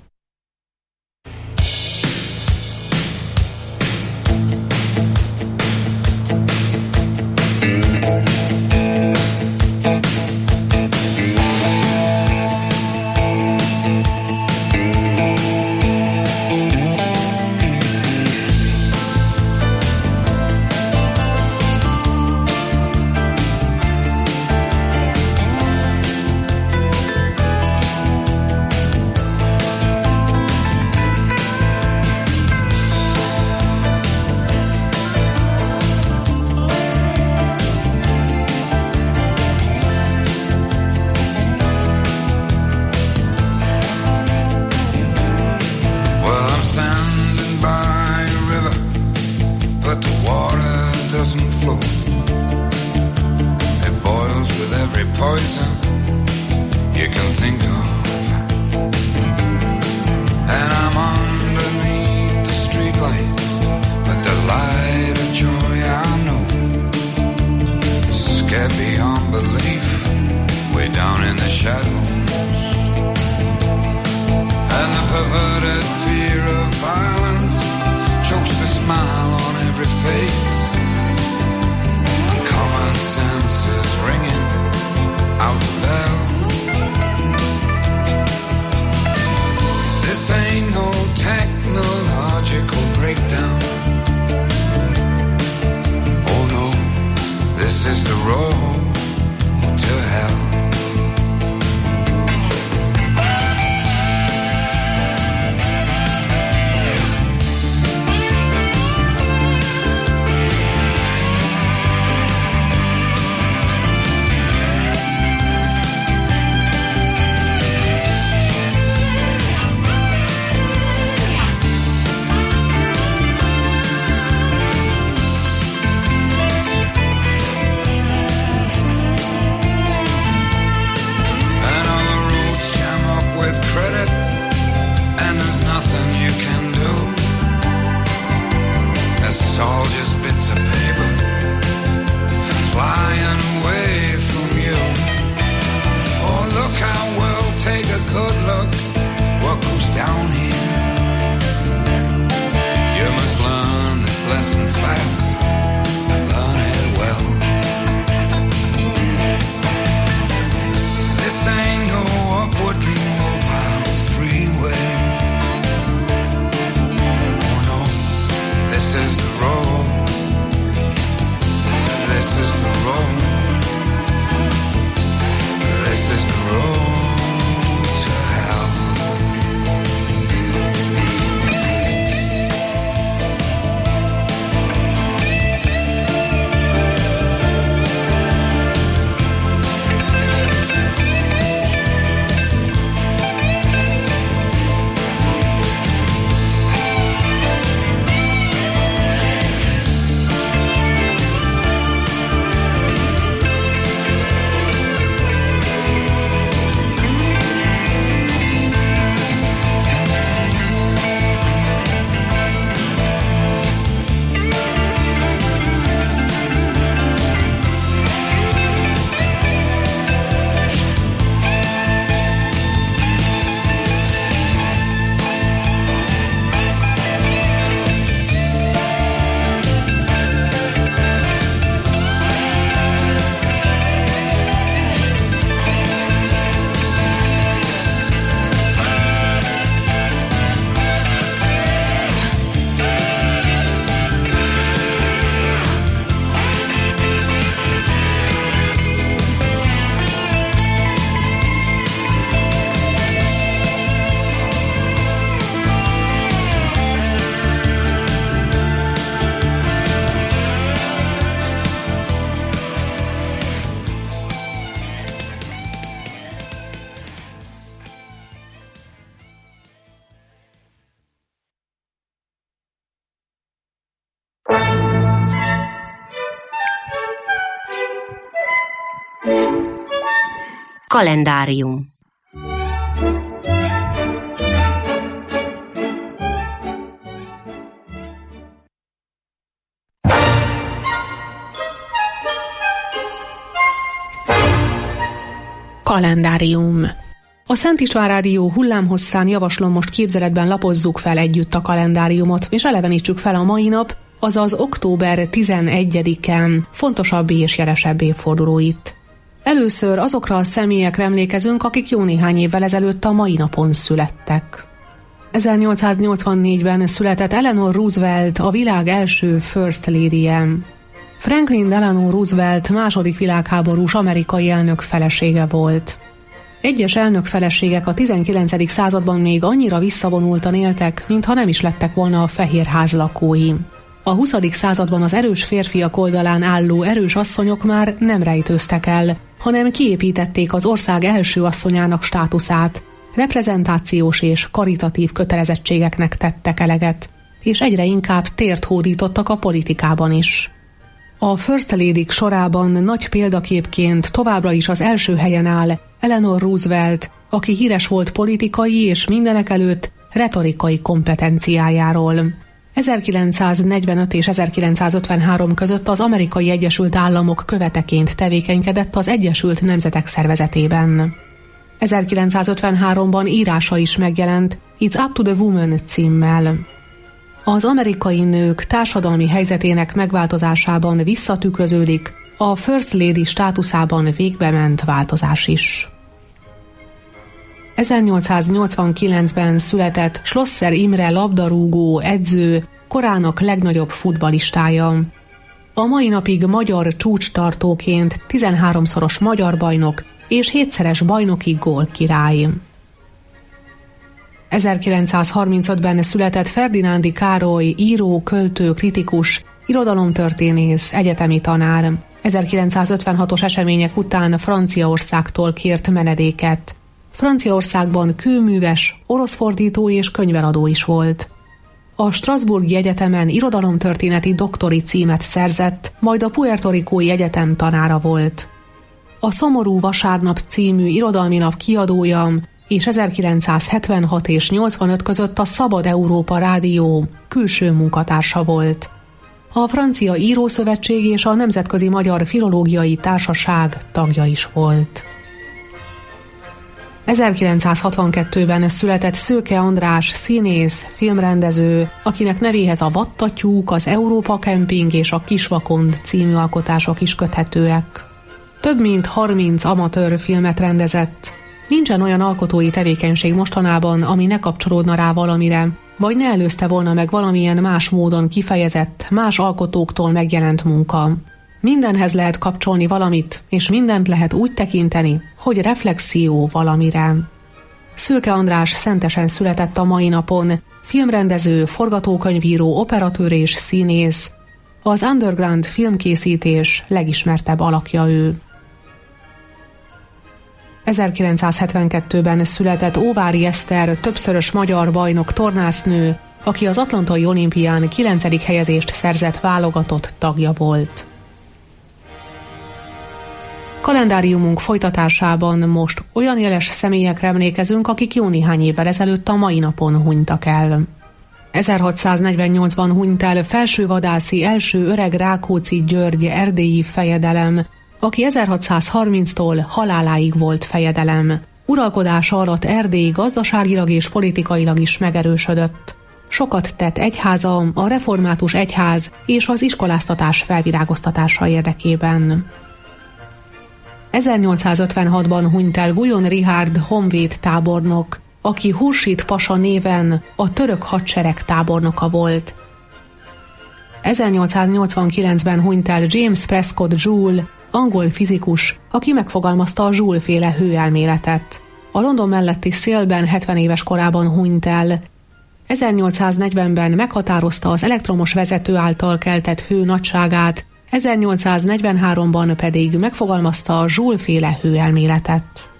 Out Kalendárium. Kalendárium. A Szent István Rádió hullámhosszán javaslom, most képzeletben lapozzuk fel együtt a kalendáriumot, és elevenítsük fel a mai nap, azaz október 11-en fontosabb és jelesebb évfordulóit. Először azokra a személyekre emlékezünk, akik jó néhány évvel ezelőtt a mai napon születtek. 1884-ben született Eleanor Roosevelt, a világ első First Lady-je. Franklin Delano Roosevelt második világháborús amerikai elnök felesége volt. Egyes elnök feleségek a 19. században még annyira visszavonultan éltek, mintha nem is lettek volna a Fehérház lakói. A 20. században az erős férfiak oldalán álló erős asszonyok már nem rejtőztek el, hanem kiépítették az ország első asszonyának státuszát, reprezentációs és karitatív kötelezettségeknek tettek eleget, és egyre inkább tért hódítottak a politikában is. A First Lady-k sorában nagy példaképként továbbra is az első helyen áll Eleanor Roosevelt, aki híres volt politikai és mindenekelőtt retorikai kompetenciájáról. 1945 és 1953 között az Amerikai Egyesült Államok követeként tevékenykedett az Egyesült Nemzetek Szervezetében. 1953-ban írása is megjelent, It's Up to the Woman címmel. Az amerikai nők társadalmi helyzetének megváltozásában visszatükröződik a First Lady státuszában végbement változás is. 1889-ben született Schlosser Imre labdarúgó, edző, korának legnagyobb futballistája. A mai napig magyar csúcstartóként 13-szoros magyar bajnok és 7-szeres bajnoki gólkirály. 1935-ben született Ferdinándi Károly, író, költő, kritikus, irodalomtörténész, egyetemi tanár. 1956-os események után Franciaországtól kért menedéket. Franciaországban kőműves, oroszfordító és könyveladó is volt. A Strasbourgi Egyetemen irodalomtörténeti doktori címet szerzett, majd a Puerto Ricói Egyetem tanára volt. A Szomorú vasárnap című irodalmi nap kiadója, és 1976 és 85 között a Szabad Európa Rádió külső munkatársa volt. A Francia Írószövetség és a Nemzetközi Magyar Filológiai Társaság tagja is volt. 1962-ben született Szőke András, színész, filmrendező, akinek nevéhez a Vattatyúk, az Európa Kemping és a Kisvakond című alkotások is köthetőek. Több mint 30 amatőr filmet rendezett. Nincsen olyan alkotói tevékenység mostanában, ami ne kapcsolódna rá valamire, vagy ne előzte volna meg valamilyen más módon kifejezett, más alkotóktól megjelent munka. Mindenhez lehet kapcsolni valamit, és mindent lehet úgy tekinteni, hogy reflexió valamire. Szőke András szentesen született a mai napon, filmrendező, forgatókönyvíró, operatőr és színész. Az underground filmkészítés legismertebb alakja ő. 1972-ben született Óvári Eszter, többszörös magyar bajnok tornásznő, aki az Atlantai Olimpián 9. helyezést szerzett válogatott tagja volt. Kalendáriumunk folytatásában most olyan jeles személyekre emlékezünk, akik jó néhány évvel ezelőtt a mai napon hunytak el. 1648-ban hunyt el felsővadászi első öreg Rákóczi György erdélyi fejedelem, aki 1630-tól haláláig volt fejedelem. Uralkodása alatt Erdély gazdaságilag és politikailag is megerősödött. Sokat tett egyháza, a református egyház és az iskoláztatás felvirágoztatása érdekében. 1856-ban hunyt el Guyon Richárd honvéd tábornok, aki Hursit pasa néven a török hadsereg tábornoka volt. 1889-ben hunyt el James Prescott Joule, angol fizikus, aki megfogalmazta a Joule-féle hőelméletet. A London melletti szélben 70 éves korában hunyt el. 1840-ben meghatározta az elektromos vezető által keltett hő nagyságát, 1843-ban pedig megfogalmazta a Joule-féle hőelméletet.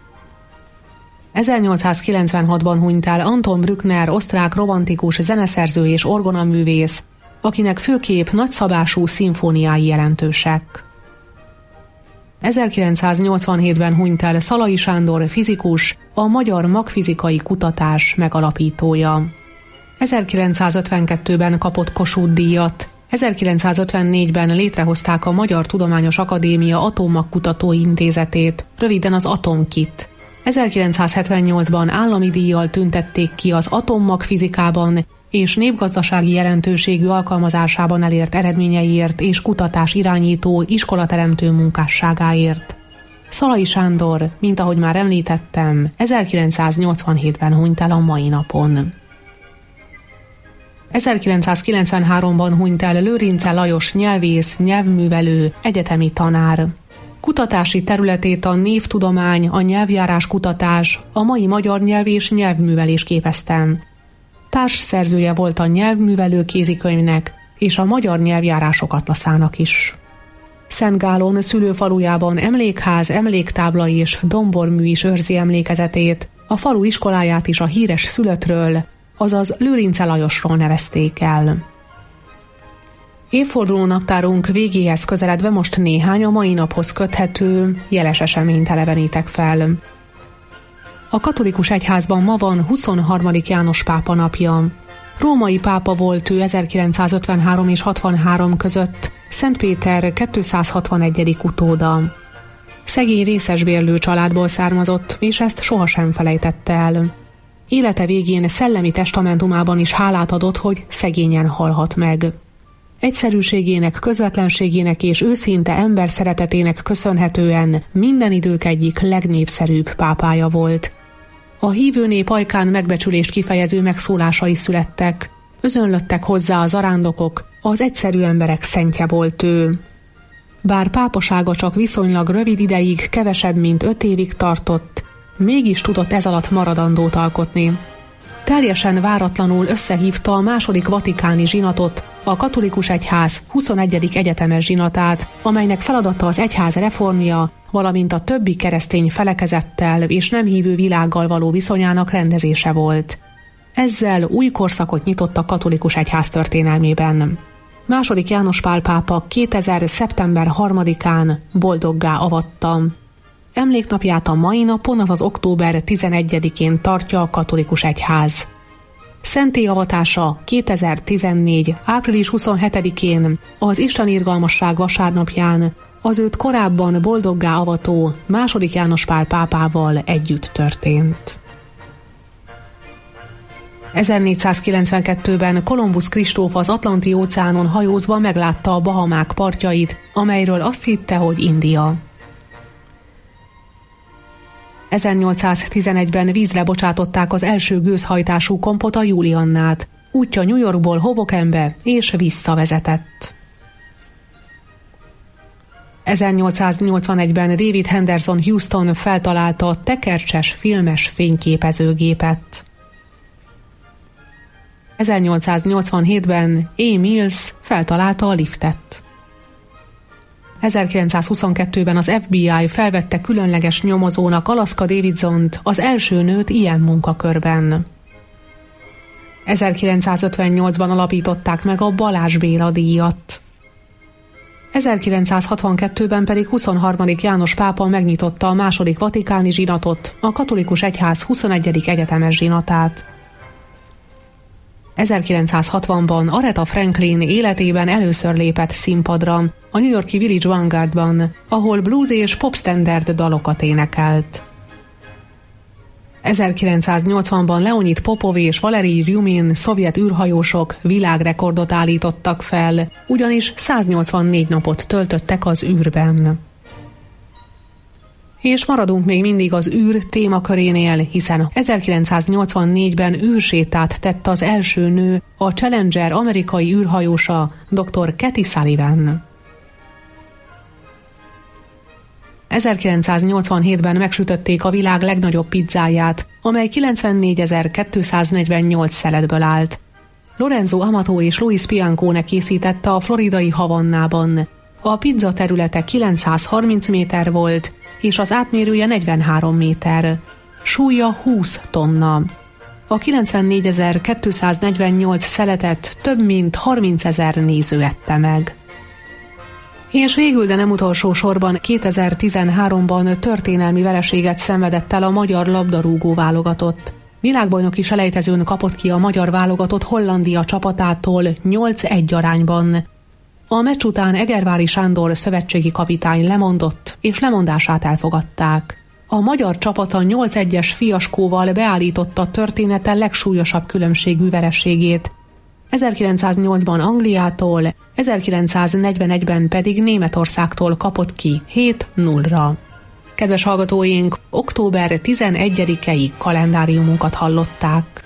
1896-ban hunyt el Anton Bruckner, osztrák romantikus zeneszerző és orgonaművész, akinek főképp nagyszabású szimfóniái jelentősek. 1987-ben hunyt el Szalai Sándor fizikus, a Magyar Magfizikai Kutatás megalapítója. 1952-ben kapott Kossuth-díjat. 1954-ben létrehozták a Magyar Tudományos Akadémia Atommagkutató Intézetét, röviden az Atomkit. 1978-ban állami díjjal tüntették ki az atommagfizikában és népgazdasági jelentőségű alkalmazásában elért eredményeiért és kutatás irányító iskolateremtő munkásságáért. Szalai Sándor, mint ahogy már említettem, 1987-ben hunyt el a mai napon. 1993-ban hunyt el Lőrince Lajos nyelvész, nyelvművelő, egyetemi tanár. Kutatási területét a névtudomány, a nyelvjárás kutatás, a mai magyar nyelv és nyelvművelés képeztem. Társszerzője volt a Nyelvművelő kézikönyvnek és a Magyar Nyelvjárások atlaszának is. Szent Gálon szülőfalujában emlékház, emléktábla és dombormű is őrzi emlékezetét, a falu iskoláját is a híres szülöttről, azaz Lőrince Lajosról nevezték el. Évforduló naptárunk végéhez közeledve most néhány a mai naphoz köthető, jeles eseményt elevenítek fel. A katolikus egyházban ma van 23. János pápa napja. Római pápa volt ő 1953 és 63 között, Szent Péter 261. utóda. Szegény részesbérlő családból származott, és ezt sohasem felejtette el. Élete végén szellemi testamentumában is hálát adott, hogy szegényen halhat meg. Egyszerűségének, közvetlenségének és őszinte ember szeretetének köszönhetően minden idők egyik legnépszerűbb pápája volt. A hívő nép ajkán megbecsülést kifejező megszólásai születtek, özönlöttek hozzá a zarándokok, az egyszerű emberek szentje volt ő. Bár pápasága csak viszonylag rövid ideig, kevesebb mint 5 évig tartott, mégis tudott ez alatt maradandót alkotni. Teljesen váratlanul összehívta a második vatikáni zsinatot, a katolikus egyház 21. egyetemes zsinatát, amelynek feladata az egyház reformja, valamint a többi keresztény felekezettel és nem hívő világgal való viszonyának rendezése volt. Ezzel új korszakot nyitott a katolikus egyház történelmében. II. János Pál pápa 2000. szeptember 3-án boldoggá avatta. Emléknapját a mai napon, azaz október 11-én tartja a katolikus egyház. Szentélyavatása 2014. április 27-én, az Isten irgalmasság vasárnapján, az őt korábban boldoggá avató II. János Pál pápával együtt történt. 1492-ben Kolumbusz Kristóf az Atlanti-óceánon hajózva meglátta a Bahamák partjait, amelyről azt hitte, hogy India. 1811-ben vízre bocsátották az első gőzhajtású kompot, a Juliannát. Útja New Yorkból Hobokenbe és visszavezetett. 1881-ben David Henderson Houston feltalálta a tekercses filmes fényképezőgépet. 1887-ben A. Mills feltalálta a liftet. 1922-ben az FBI felvette különleges nyomozónak Alaska Davidsont, az első nőt ilyen munkakörben. 1958-ban alapították meg a Balázs Béla díjat. 1962-ben pedig 23. János pápa megnyitotta a második vatikáni zsinatot, a katolikus egyház 21. egyetemes zsinatát. 1960-ban Aretha Franklin életében először lépett színpadra, a New York-i Village Vanguardban, ahol blues és popstandard dalokat énekelt. 1980-ban Leonid Popov és Valerij Rjumin szovjet űrhajósok világrekordot állítottak fel, ugyanis 184 napot töltöttek az űrben. És maradunk még mindig az űr témakörénél, hiszen 1984-ben űrsétát tett az első nő, a Challenger amerikai űrhajósa, dr. Kathy Sullivan. 1987-ben megsütötték a világ legnagyobb pizzáját, amely 94.248 szeletből állt. Lorenzo Amato és Louis Piancone készítette a floridai Havannában. A pizza területe 930 méter volt, és az átmérője 43 méter. Súlya 20 tonna. A 94.248 szeletet több mint 30 000 néző ette meg. És végül, de nem utolsó sorban 2013-ban történelmi vereséget szenvedett el a magyar labdarúgó válogatott. Világbajnoki selejtezőn kapott ki a magyar válogatott Hollandia csapatától 8-1 arányban. A meccs után Egervári Sándor szövetségi kapitány lemondott, és lemondását elfogadták. A magyar csapata 8-1-es fiaskóval beállította a története legsúlyosabb különbségű vereségét. 1908-ban Angliától, 1941-ben pedig Németországtól kapott ki 7-0-ra. Kedves hallgatóink, október 11-i kalendáriumunkat hallották.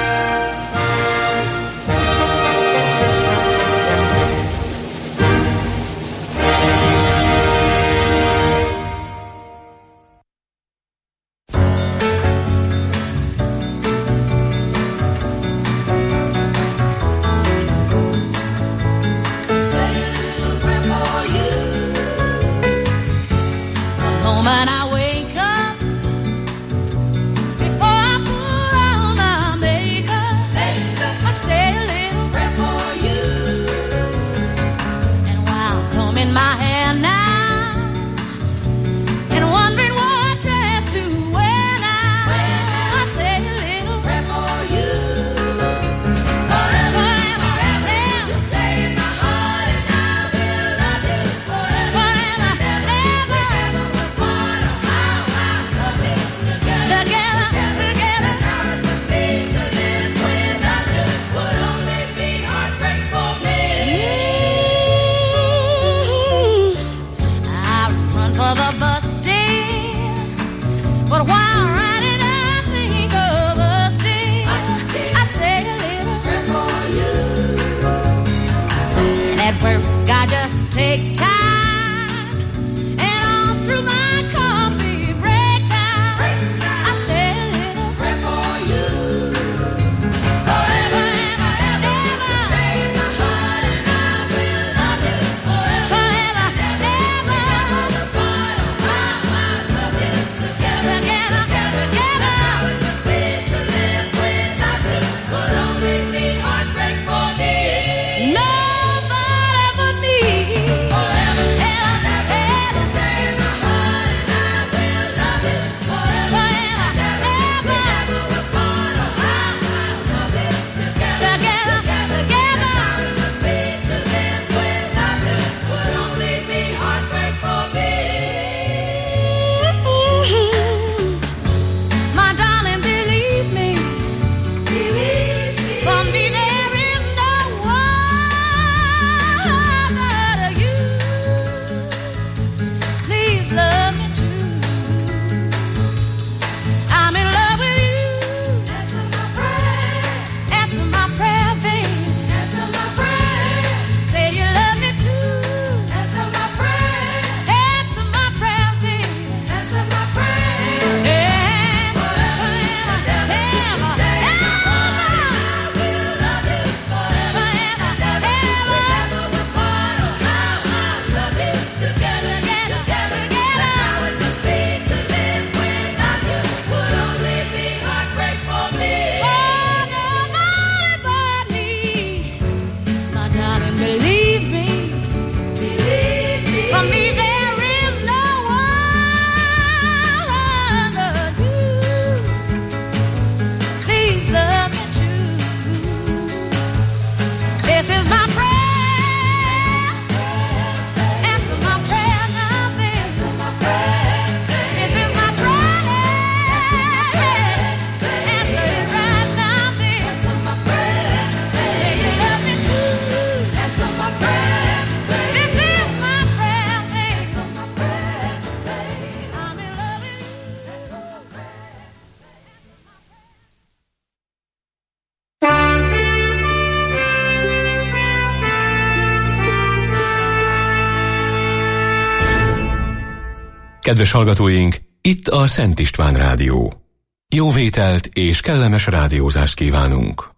Kedves hallgatóink, itt a Szent István Rádió. Jó vételt és kellemes rádiózást kívánunk!